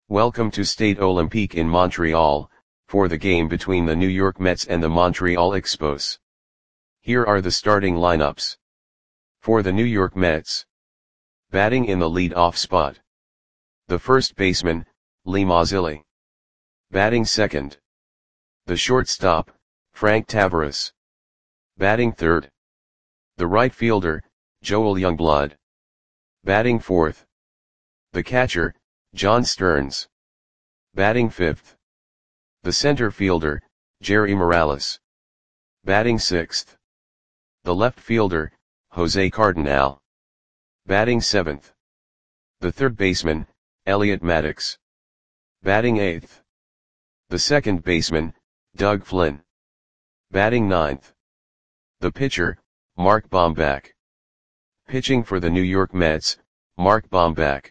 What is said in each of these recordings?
Welcome to Stade Olympique in Montreal, for the game between the New York Mets and the Montreal Expos. Here are the starting lineups. For the New York Mets. Batting in the lead-off spot. The first baseman, Lee Mazzilli. Batting second. The shortstop, Frank Taveras. Batting third. The right fielder, Joel Youngblood. Batting fourth. The catcher, John Stearns. Batting fifth. The center fielder, Jerry Morales. Batting sixth. The left fielder, Jose Cardinal. Batting seventh. The third baseman, Elliot Maddox. Batting eighth. The second baseman, Doug Flynn. Batting ninth. The pitcher, Mark Bomback. Pitching for the New York Mets, Mark Bomback.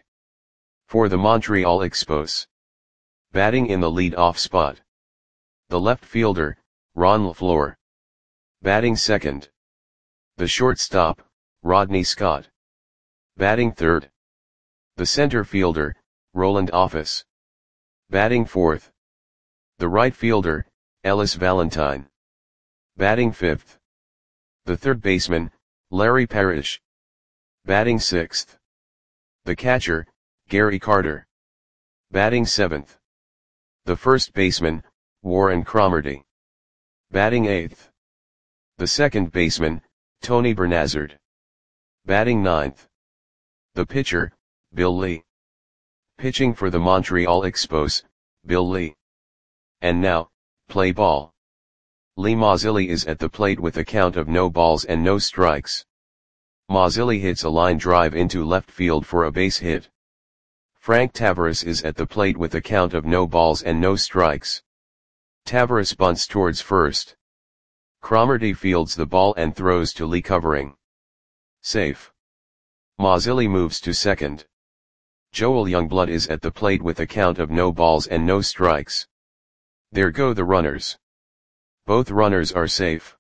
For the Montreal Expos. Batting in the lead-off spot. The left fielder, Ron LaFleur. Batting second. The shortstop, Rodney Scott. Batting third. The center fielder, Roland Office. Batting fourth. The right fielder, Ellis Valentine. Batting fifth. The third baseman, Larry Parrish. Batting sixth. The catcher, Gary Carter. Batting seventh. The first baseman, Warren Cromartie. Batting eighth. The second baseman, Tony Bernazard. Batting ninth. The pitcher, Bill Lee. Pitching for the Montreal Expos, Bill Lee. And now, play ball. Lee Mazzilli is at the plate with a count of no balls and no strikes. Mazzilli hits a line drive into left field for a base hit. Frank Taveras is at the plate with a count of no balls and no strikes. Taveras bunts towards first. Cromartie fields the ball and throws to Lee covering. Safe. Mazzilli moves to second. Joel Youngblood is at the plate with a count of no balls and no strikes. There go the runners. Both runners are safe.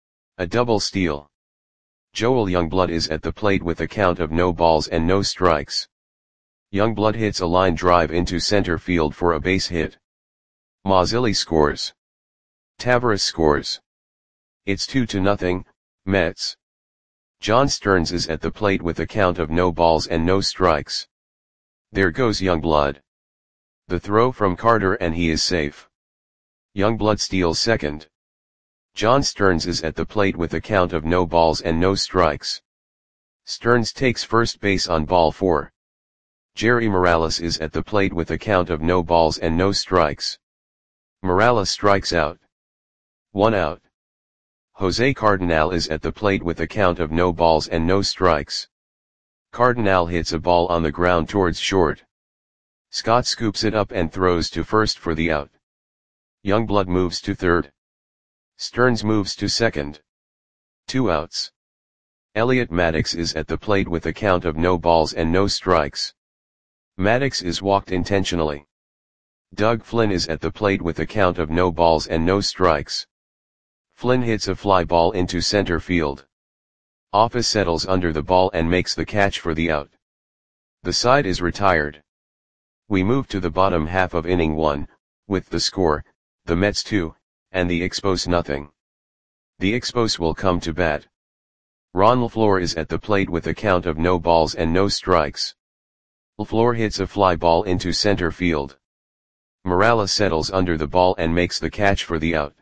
A double steal. Joel Youngblood is at the plate with a count of no balls and no strikes. Youngblood hits a line drive into center field for a base hit. Mazzilli scores. Taveras scores. It's 2-0, Mets. John Stearns is at the plate with a count of no balls and no strikes. There goes Youngblood. The throw from Carter and he is safe. Youngblood steals second. John Stearns is at the plate with a count of no balls and no strikes. Stearns takes first base on ball 4. Jerry Morales is at the plate with a count of no balls and no strikes. Morales strikes out. 1 out. Jose Cardinal is at the plate with a count of no balls and no strikes. Cardinal hits a ball on the ground towards short. Scott scoops it up and throws to first for the out. Youngblood moves to third. Stearns moves to second. 2 outs. Elliot Maddox is at the plate with a count of no balls and no strikes. Maddox is walked intentionally. Doug Flynn is at the plate with a count of no balls and no strikes. Flynn hits a fly ball into center field. Office settles under the ball and makes the catch for the out. The side is retired. We move to the bottom half of inning 1, with the score, the Mets 2, and the Expos nothing. The Expos will come to bat. Ron LaFleur is at the plate with a count of no balls and no strikes. LaFleur hits a fly ball into center field. Morales settles under the ball and makes the catch for the out.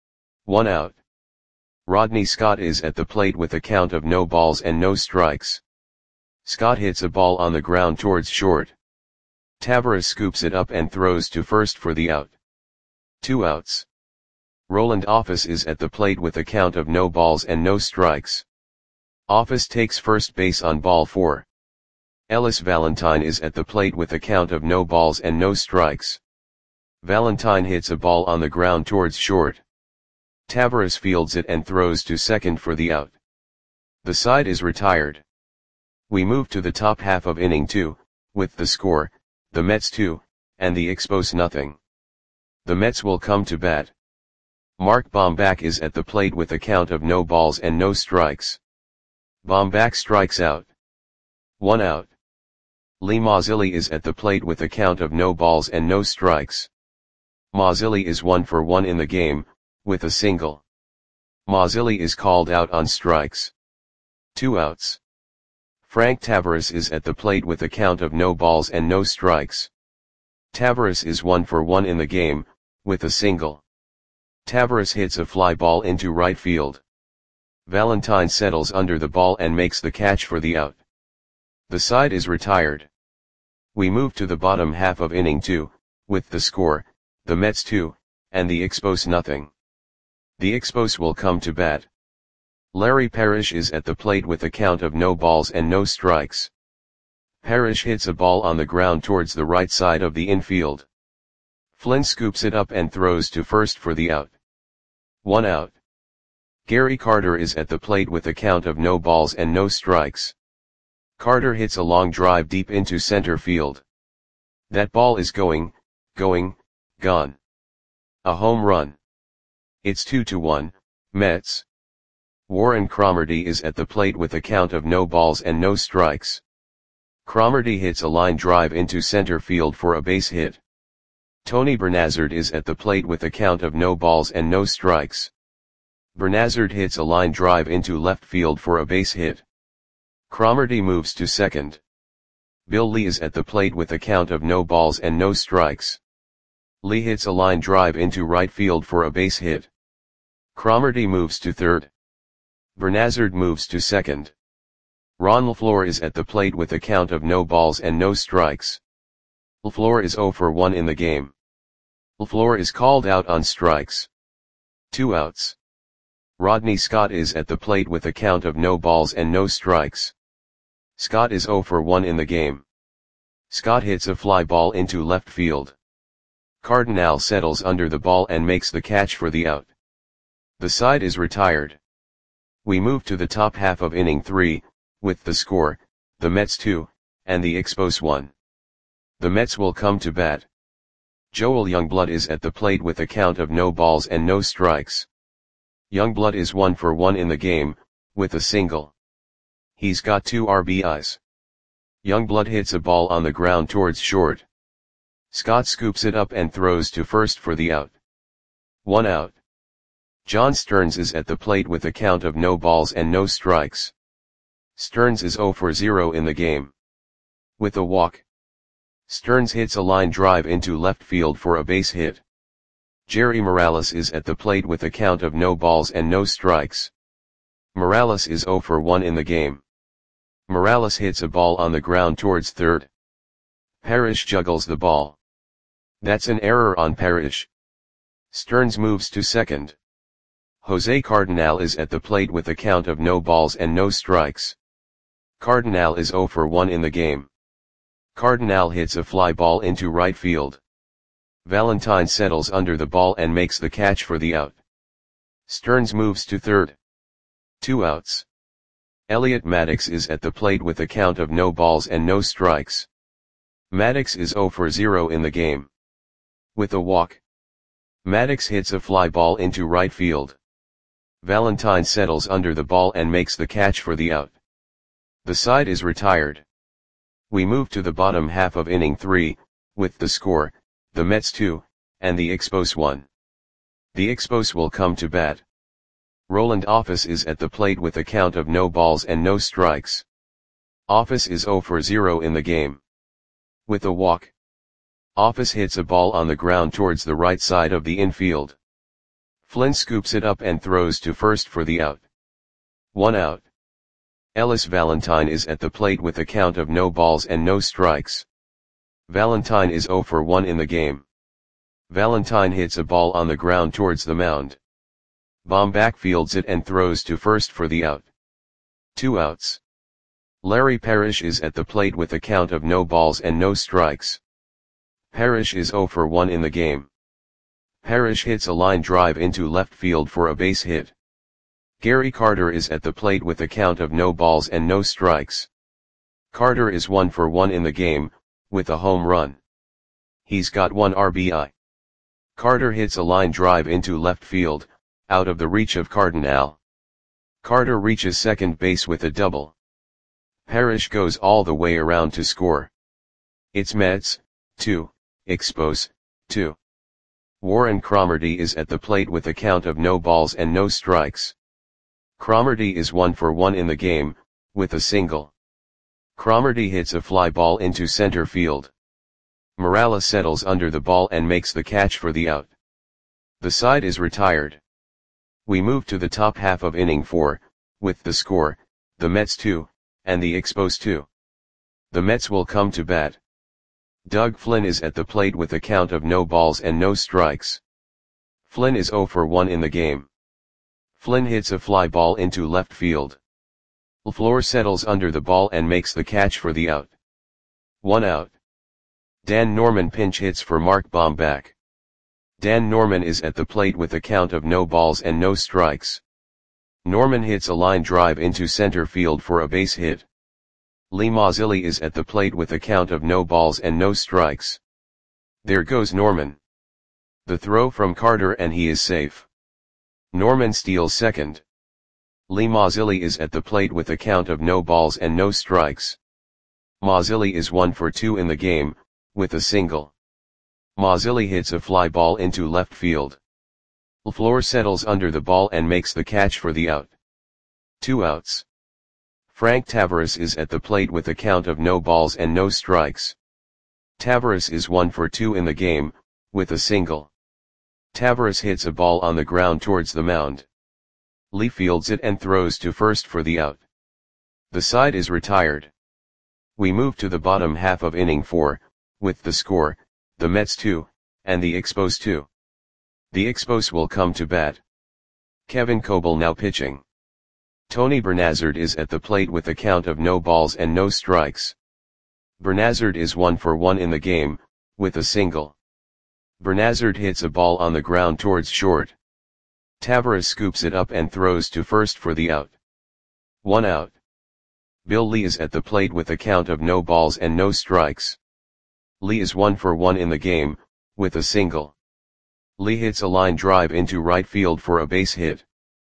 1 out. Rodney Scott is at the plate with a count of no balls and no strikes. Scott hits a ball on the ground towards short. Taveras scoops it up and throws to first for the out. 2 outs. Roland Office is at the plate with a count of no balls and no strikes. Office takes first base on ball 4. Ellis Valentine is at the plate with a count of no balls and no strikes. Valentine hits a ball on the ground towards short. Taveras fields it and throws to second for the out. The side is retired. We move to the top half of inning 2, with the score, the Mets 2, and the Expos nothing. The Mets will come to bat. Mark Bomback is at the plate with a count of no balls and no strikes. Bomback strikes out. 1 out. Lee Mazzilli is at the plate with a count of no balls and no strikes. Mazzilli is 1 for 1 in the game, with a single. Mazzilli is called out on strikes. 2 outs. Frank Tavares is at the plate with a count of no balls and no strikes. Tavares is 1 for 1 in the game, with a single. Tavares hits a fly ball into right field. Valentine settles under the ball and makes the catch for the out. The side is retired. We move to the bottom half of inning 2, with the score, the Mets 2, and the Expos nothing. The Expos will come to bat. Larry Parrish is at the plate with a count of no balls and no strikes. Parrish hits a ball on the ground towards the right side of the infield. Flynn scoops it up and throws to first for the out. 1 out. Gary Carter is at the plate with a count of no balls and no strikes. Carter hits a long drive deep into center field. That ball is gone. A home run. It's 2-1, Mets. Warren Cromartie is at the plate with a count of no balls and no strikes. Cromartie hits a line drive into center field for a base hit. Tony Bernazard is at the plate with a count of no balls and no strikes. Bernazard hits a line drive into left field for a base hit. Cromartie moves to second. Bill Lee is at the plate with a count of no balls and no strikes. Lee hits a line drive into right field for a base hit. Cromartie moves to third. Bernazard moves to second. Ron LaFleur is at the plate with a count of no balls and no strikes. LaFleur is 0 for 1 in the game. LaFleur is called out on strikes. 2 outs. Rodney Scott is at the plate with a count of no balls and no strikes. Scott is 0 for 1 in the game. Scott hits a fly ball into left field. Cardinal settles under the ball and makes the catch for the out. The side is retired. We move to the top half of inning 3, with the score, the Mets 2, and the Expos 1. The Mets will come to bat. Joel Youngblood is at the plate with a count of no balls and no strikes. Youngblood is 1 for 1 in the game, with a single. He's got 2 RBIs. Youngblood hits a ball on the ground towards short. Scott scoops it up and throws to first for the out. 1 out. John Stearns is at the plate with a count of no balls and no strikes. Stearns is 0 for 0 in the game. With a walk. Stearns hits a line drive into left field for a base hit. Jerry Morales is at the plate with a count of no balls and no strikes. Morales is 0 for 1 in the game. Morales hits a ball on the ground towards third. Parrish juggles the ball. That's an error on Parrish. Stearns moves to second. Jose Cardinal is at the plate with a count of no balls and no strikes. Cardinal is 0 for 1 in the game. Cardinal hits a fly ball into right field. Valentine settles under the ball and makes the catch for the out. Stearns moves to third. 2 outs. Elliot Maddox is at the plate with a count of no balls and no strikes. Maddox is 0 for 0 in the game. With a walk. Maddox hits a fly ball into right field. Valentine settles under the ball and makes the catch for the out. The side is retired. We move to the bottom half of inning 3, with the score, the Mets 2, and the Expos 1. The Expos will come to bat. Roland Office is at the plate with a count of no balls and no strikes. Office is 0 for 0 in the game. With a walk. Office hits a ball on the ground towards the right side of the infield. Flynn scoops it up and throws to first for the out. 1 out. Ellis Valentine is at the plate with a count of no balls and no strikes. Valentine is 0 for 1 in the game. Valentine hits a ball on the ground towards the mound. Baumbach fields it and throws to first for the out. 2 outs. Larry Parrish is at the plate with a count of no balls and no strikes. Parrish is 0 for 1 in the game. Parrish hits a line drive into left field for a base hit. Gary Carter is at the plate with a count of no balls and no strikes. Carter is 1 for 1 in the game, with a home run. He's got 1 RBI. Carter hits a line drive into left field, out of the reach of Cardinal. Carter reaches second base with a double. Parrish goes all the way around to score. It's Mets, 2, Expos, 2. Warren Cromartie is at the plate with a count of no balls and no strikes. Cromartie is 1 for 1 in the game, with a single. Cromartie hits a fly ball into center field. Morales settles under the ball and makes the catch for the out. The side is retired. We move to the top half of inning 4, with the score, the Mets 2, and the Expos 2. The Mets will come to bat. Doug Flynn is at the plate with a count of no balls and no strikes. Flynn is 0 for 1 in the game. Flynn hits a fly ball into left field. LaFleur settles under the ball and makes the catch for the out. 1 out. Dan Norman pinch hits for Mark Bombach. Dan Norman is at the plate with a count of no balls and no strikes. Norman hits a line drive into center field for a base hit. Lee Mazzilli is at the plate with a count of no balls and no strikes. There goes Norman. The throw from Carter and he is safe. Norman steals second. Lee Mazzilli is at the plate with a count of no balls and no strikes. Mazzilli is 1 for 2 in the game, with a single. Mazzilli hits a fly ball into left field. LaFleur settles under the ball and makes the catch for the out. 2 outs. Frank Taveras is at the plate with a count of no balls and no strikes. Taveras is 1 for 2 in the game, with a single. Taveras hits a ball on the ground towards the mound. Lee fields it and throws to first for the out. The side is retired. We move to the bottom half of inning 4, with the score, the Mets 2, and the Expos 2. The Expos will come to bat. Kevin Coble now pitching. Tony Bernazard is at the plate with a count of no balls and no strikes. Bernazard is 1 for 1 in the game, with a single. Bernazard hits a ball on the ground towards short. Taveras scoops it up and throws to first for the out. 1 out. Bill Lee is at the plate with a count of no balls and no strikes. Lee is 1 for 1 in the game, with a single. Lee hits a line drive into right field for a base hit.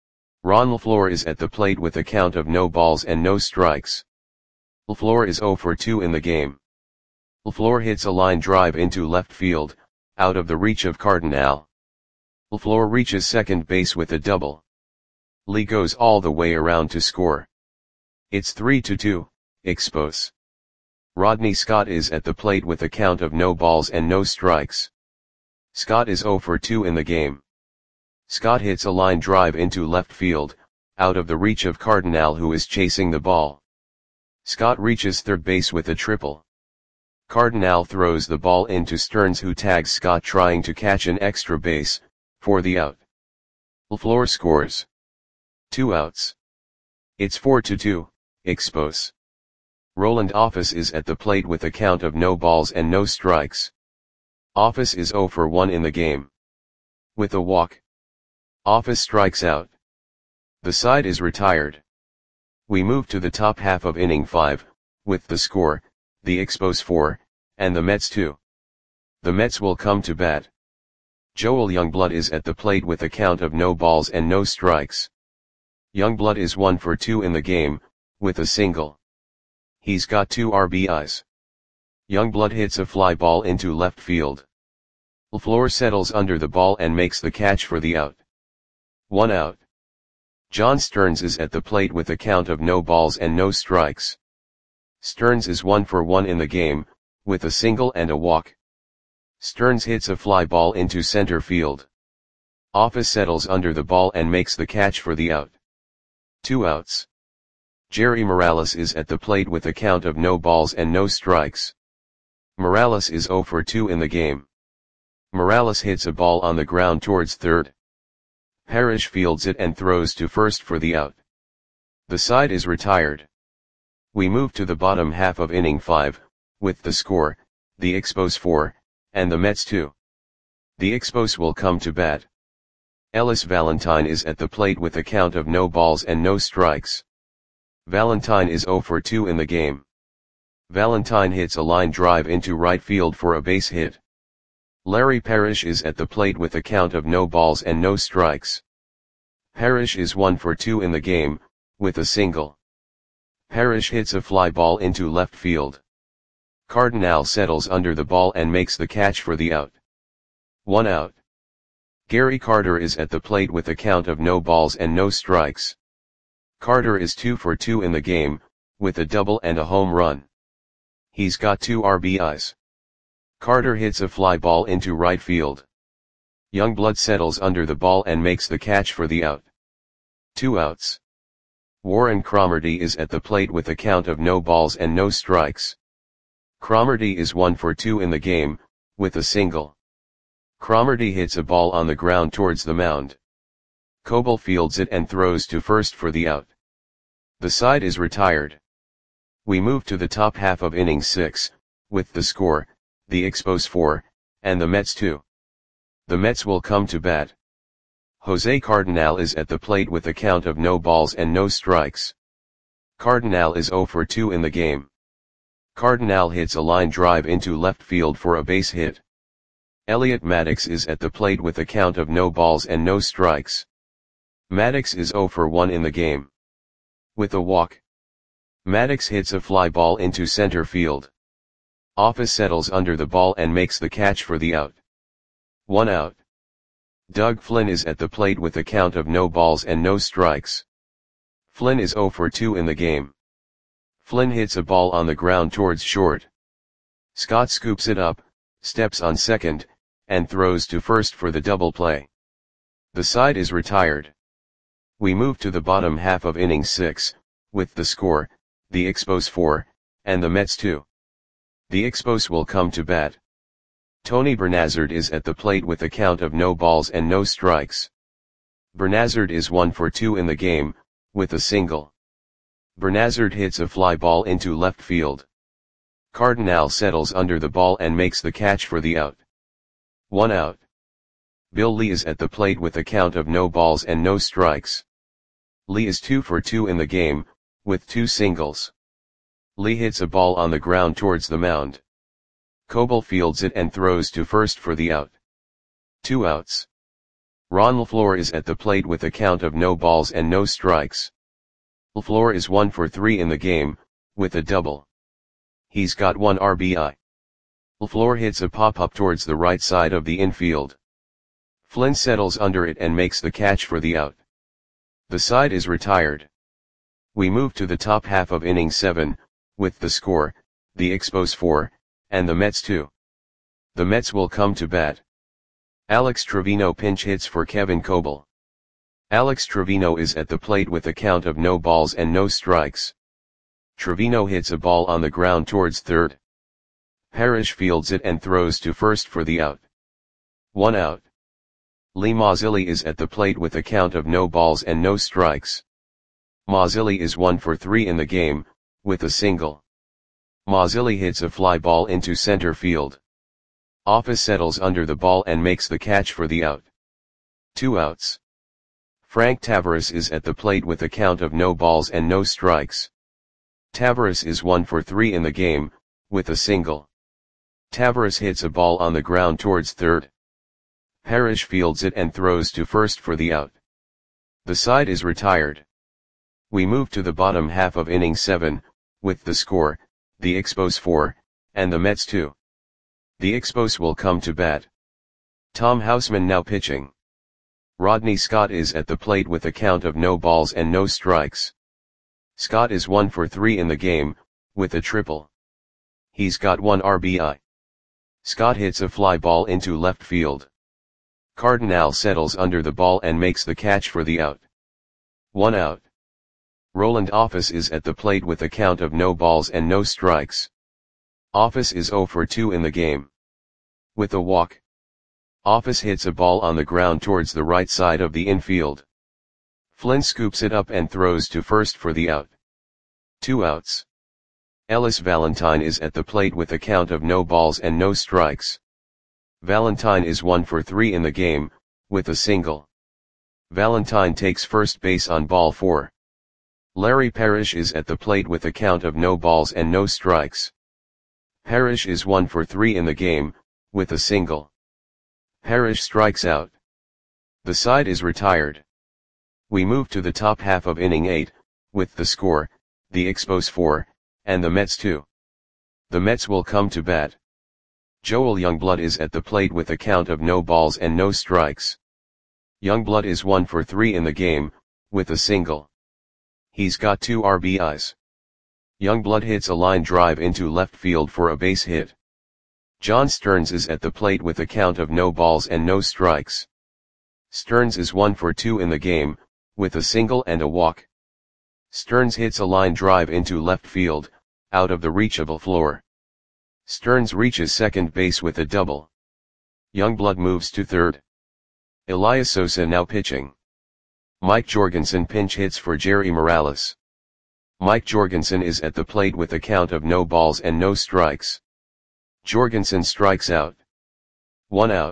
Ron LaFleur is at the plate with a count of no balls and no strikes. LaFleur is 0 for 2 in the game. LaFleur hits a line drive into left field, out of the reach of Cardinal. LaFleur reaches second base with a double. Lee goes all the way around to score. It's 3-2, Expos. Rodney Scott is at the plate with a count of no balls and no strikes. Scott is 0 for 2 in the game. Scott hits a line drive into left field, out of the reach of Cardinal who is chasing the ball. Scott reaches third base with a triple. Cardinal throws the ball into Stearns who tags Scott trying to catch an extra base, for the out. LaFleur scores. 2 outs. It's 4-2, Expos. Roland Office is at the plate with a count of no balls and no strikes. Office is 0 for 1 in the game. With a walk. Office strikes out. The side is retired. We move to the top half of inning 5, with the score, the Expos 4, and the Mets 2. The Mets will come to bat. Joel Youngblood is at the plate with a count of no balls and no strikes. Youngblood is 1 for 2 in the game, with a single. He's got 2 RBIs. Youngblood hits a fly ball into left field. LaFleur settles under the ball and makes the catch for the out. 1 out. John Stearns is at the plate with a count of no balls and no strikes. Stearns is 1 for 1 in the game, with a single and a walk. Stearns hits a fly ball into center field. Office settles under the ball and makes the catch for the out. 2 outs. Jerry Morales is at the plate with a count of no balls and no strikes. Morales is 0 for 2 in the game. Morales hits a ball on the ground towards third. Parrish fields it and throws to first for the out. The side is retired. We move to the bottom half of inning 5, with the score, the Expos 4, and the Mets 2. The Expos will come to bat. Ellis Valentine is at the plate with a count of no balls and no strikes. Valentine is 0 for 2 in the game. Valentine hits a line drive into right field for a base hit. Larry Parrish is at the plate with a count of no balls and no strikes. Parrish is 1 for 2 in the game, with a single. Parrish hits a fly ball into left field. Cardinal settles under the ball and makes the catch for the out. 1 out. Gary Carter is at the plate with a count of no balls and no strikes. Carter is 2 for 2 in the game, with a double and a home run. He's got 2 RBIs. Carter hits a fly ball into right field. Youngblood settles under the ball and makes the catch for the out. 2 outs. Warren Cromartie is at the plate with a count of no balls and no strikes. Cromartie is 1 for 2 in the game, with a single. Cromartie hits a ball on the ground towards the mound. Coble fields it and throws to first for the out. The side is retired. We move to the top half of inning 6, with the score, the Expos 4, and the Mets 2. The Mets will come to bat. Jose Cardinal is at the plate with a count of no balls and no strikes. Cardinal is 0 for 2 in the game. Cardinal hits a line drive into left field for a base hit. Elliot Maddox is at the plate with a count of no balls and no strikes. Maddox is 0 for 1 in the game. With a walk. Maddox hits a fly ball into center field. Office settles under the ball and makes the catch for the out. 1 out. Doug Flynn is at the plate with a count of no balls and no strikes. Flynn is 0 for 2 in the game. Flynn hits a ball on the ground towards short. Scott scoops it up, steps on second, and throws to first for the double play. The side is retired. We move to the bottom half of inning 6, with the score, the Expos 4, and the Mets 2. The Expos will come to bat. Tony Bernazard is at the plate with a count of no balls and no strikes. Bernazard is 1 for 2 in the game, with a single. Bernazard hits a fly ball into left field. Cardinal settles under the ball and makes the catch for the out. 1 out. Bill Lee is at the plate with a count of no balls and no strikes. Lee is 2 for 2 in the game, with 2 singles. Lee hits a ball on the ground towards the mound. Coble fields it and throws to first for the out. 2 outs. Ron LaFleur is at the plate with a count of no balls and no strikes. LaFleur is 1 for 3 in the game, with a double. He's got 1 RBI. LaFleur hits a pop-up towards the right side of the infield. Flynn settles under it and makes the catch for the out. The side is retired. We move to the top half of inning 7, with the score, the Expos 4, and the Mets 2. The Mets will come to bat. Alex Trevino pinch hits for Kevin Coble. Alex Trevino is at the plate with a count of no balls and no strikes. Trevino hits a ball on the ground towards third. Parrish fields it and throws to first for the out. 1 out. Lee Mazzilli is at the plate with a count of no balls and no strikes. Mazzilli is 1 for 3 in the game, with a single. Mazzilli hits a fly ball into center field. Office settles under the ball and makes the catch for the out. 2 outs. Frank Tavares is at the plate with a count of no balls and no strikes. Tavares is 1 for 3 in the game, with a single. Tavares hits a ball on the ground towards third. Parrish fields it and throws to first for the out. The side is retired. We move to the bottom half of inning 7, with the score, the Expos 4, and the Mets 2. The Expos will come to bat. Tom Houseman now pitching. Rodney Scott is at the plate with a count of no balls and no strikes. Scott is 1 for 3 in the game, with a triple. He's got 1 RBI. Scott hits a fly ball into left field. Cardinal settles under the ball and makes the catch for the out. 1 out. Roland Office is at the plate with a count of no balls and no strikes. Office is 0 for 2 in the game. With a walk. Office hits a ball on the ground towards the right side of the infield. Flynn scoops it up and throws to first for the out. 2 outs. Ellis Valentine is at the plate with a count of no balls and no strikes. Valentine is 1 for 3 in the game, with a single. Valentine takes first base on ball 4. Larry Parrish is at the plate with a count of no balls and no strikes. Parrish is 1 for 3 in the game, with a single. Parrish strikes out. The side is retired. We move to the top half of inning 8, with the score, the Expos 4, and the Mets 2. The Mets will come to bat. Joel Youngblood is at the plate with a count of no balls and no strikes. Youngblood is 1 for 3 in the game, with a single. He's got 2 RBIs. Youngblood hits a line drive into left field for a base hit. John Stearns is at the plate with a count of no balls and no strikes. Stearns is 1 for 2 in the game, with a single and a walk. Stearns hits a line drive into left field, out of the reach of LaFleur. Stearns reaches second base with a double. Youngblood moves to third. Elias Sosa now pitching. Mike Jorgensen pinch hits for Jerry Morales. Mike Jorgensen is at the plate with a count of no balls and no strikes. Jorgensen strikes out. 1 out.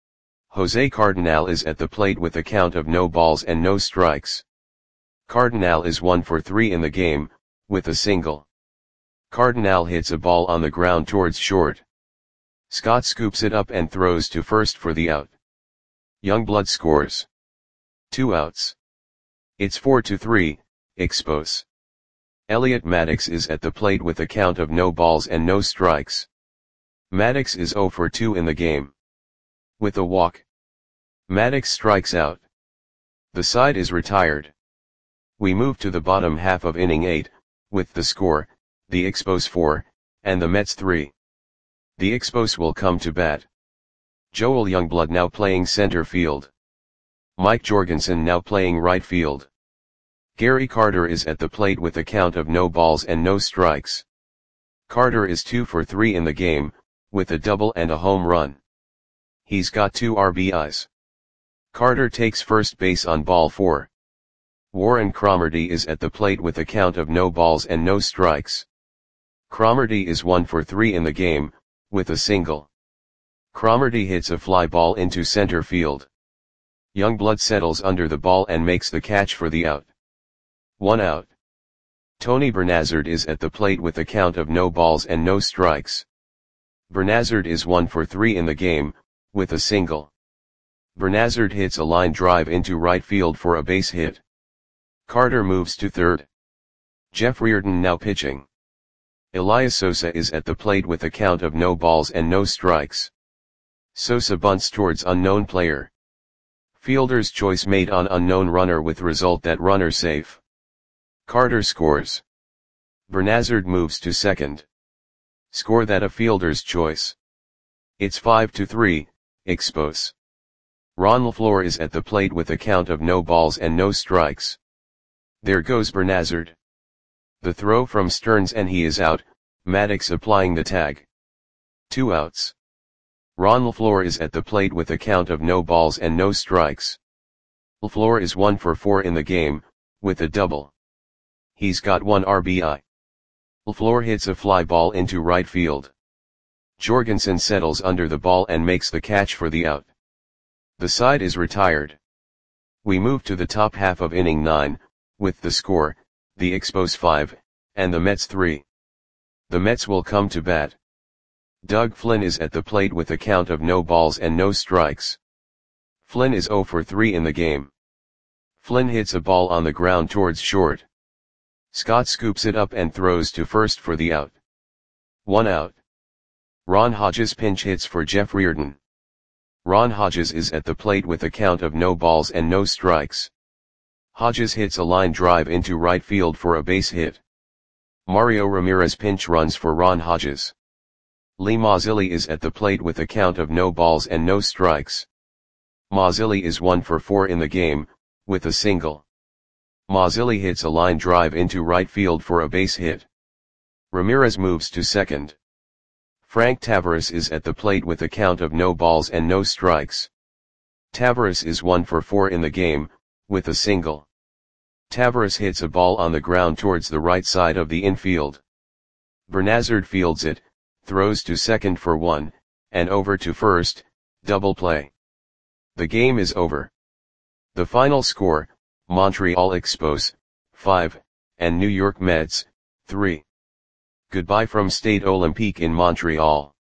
Jose Cardinal is at the plate with a count of no balls and no strikes. Cardinal is 1 for 3 in the game, with a single. Cardinal hits a ball on the ground towards short. Scott scoops it up and throws to first for the out. Youngblood scores. 2 outs. It's 4-3, Expos. Elliot Maddox is at the plate with a count of no balls and no strikes. Maddox is 0 for 2 in the game. With a walk. Maddox strikes out. The side is retired. We move to the bottom half of inning 8, with the score, the Expos 4, and the Mets 3. The Expos will come to bat. Joel Youngblood now playing center field. Mike Jorgensen now playing right field. Gary Carter is at the plate with a count of no balls and no strikes. Carter is 2 for 3 in the game, with a double and a home run. He's got 2 RBIs. Carter takes first base on ball 4. Warren Cromartie is at the plate with a count of no balls and no strikes. Cromartie is 1 for 3 in the game, with a single. Cromartie hits a fly ball into center field. Youngblood settles under the ball and makes the catch for the out. 1 out. Tony Bernazard is at the plate with a count of no balls and no strikes. Bernazard is 1 for 3 in the game, with a single. Bernazard hits a line drive into right field for a base hit. Carter moves to third. Jeff Reardon now pitching. Elias Sosa is at the plate with a count of no balls and no strikes. Sosa bunts towards unknown player. Fielder's choice made on unknown runner with result that runner safe. Carter scores. Bernazard moves to second. Score that a fielder's choice. It's 5-3, Expos. Ron LaFleur is at the plate with a count of no balls and no strikes. There goes Bernazard. The throw from Stearns and he is out, Maddox applying the tag. 2 outs. Ron LaFleur is at the plate with a count of no balls and no strikes. LaFleur is 1 for 4 in the game, with a double. He's got 1 RBI. LaFleur hits a fly ball into right field. Jorgensen settles under the ball and makes the catch for the out. The side is retired. We move to the top half of inning 9, with the score, the Expos 5, and the Mets 3. The Mets will come to bat. Doug Flynn is at the plate with a count of no balls and no strikes. Flynn is 0 for 3 in the game. Flynn hits a ball on the ground towards short. Scott scoops it up and throws to first for the out. 1 out. Ron Hodges pinch hits for Jeff Reardon. Ron Hodges is at the plate with a count of no balls and no strikes. Hodges hits a line drive into right field for a base hit. Mario Ramirez pinch runs for Ron Hodges. Lee Mazzilli is at the plate with a count of no balls and no strikes. Mazzilli is 1 for 4 in the game, with a single. Mazzilli hits a line drive into right field for a base hit. Ramirez moves to second. Frank Tavares is at the plate with a count of no balls and no strikes. Tavares is 1 for 4 in the game, with a single. Tavares hits a ball on the ground towards the right side of the infield. Bernazard fields it, throws to second for 1, and over to first, double play. The game is over. The final score, Montreal Expos, 5, and New York Mets, 3. Goodbye from Stade Olympique in Montreal.